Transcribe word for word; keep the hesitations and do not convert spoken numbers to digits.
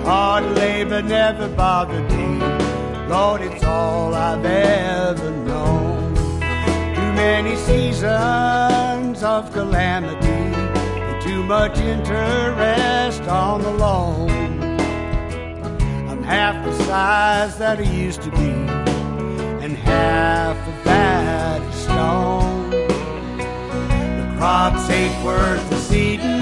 Hard labor never bothered me. Lord, it's all I've ever known. Too many seasons of calamity and too much interest on the loan. I'm half the size that I used to be and half of that is stone. The crops ain't worth the seeding,